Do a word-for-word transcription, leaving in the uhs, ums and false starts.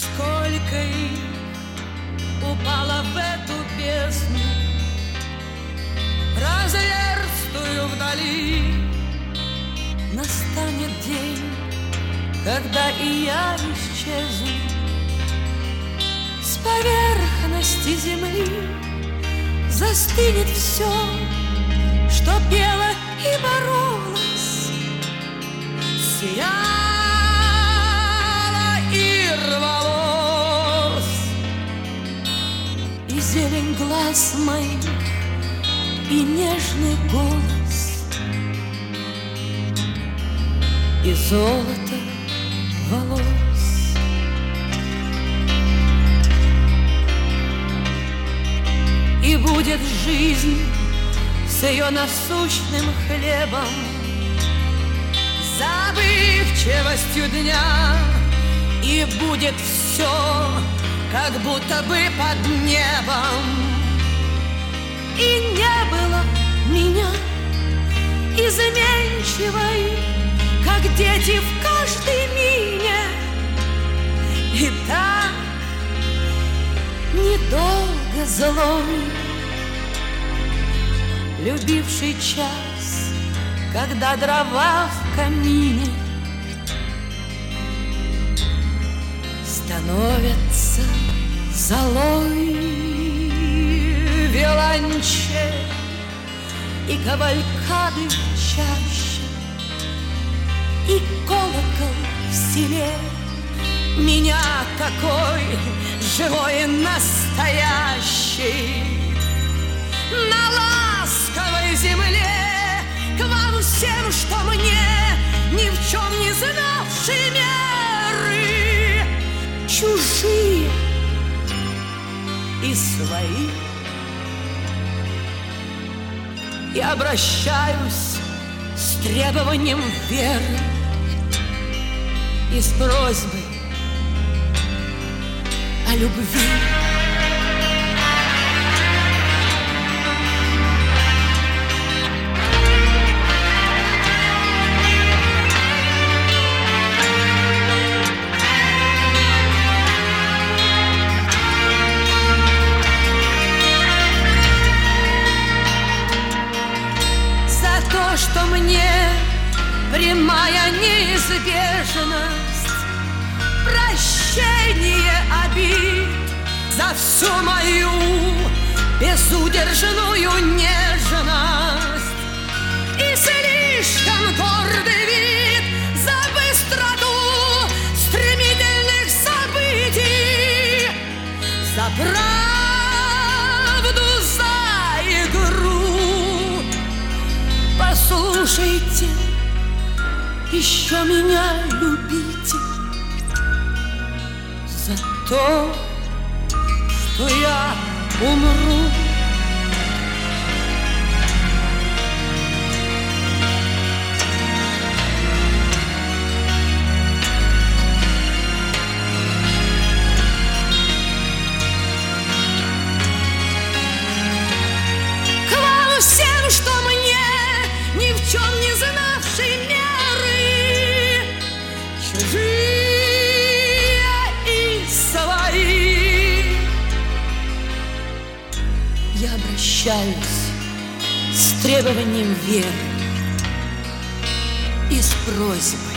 Сколько их упало в эту бездну разверстую вдали. Настанет день, когда и я исчезну с поверхности земли. Застынет все, что пело и боролось, сияло и рвалось. И зелень глаз моих, и нежный голос, и золото волос. И будет жизнь с ее насущным хлебом, забывчивостью дня, и будет все, как будто бы под небом. И не было меня изменчивой, как дети в каждой мине. И так недолго злой, любивший час, когда дрова в камине становятся золой. Виолончель и кавалькады в чаще, и колокол в селе меня такой живой и настоящий. На ласковой земле к вам всем, что мне, ни в чем не знавшие меры, чужие и свои. И обращаюсь с требованием веры и с просьбой о любви. Что мне прямая неизбежность, прощение обид за всю мою безудержную нежность и слишком гордый вид за быстроту стремительных событий, за правду, за игру. Послушайте, еще меня любите за то, что я умру. К вам всем, что мне, ни в чем не знавшей меры, чужие и свои, я обращаюсь с требованием веры и с просьбой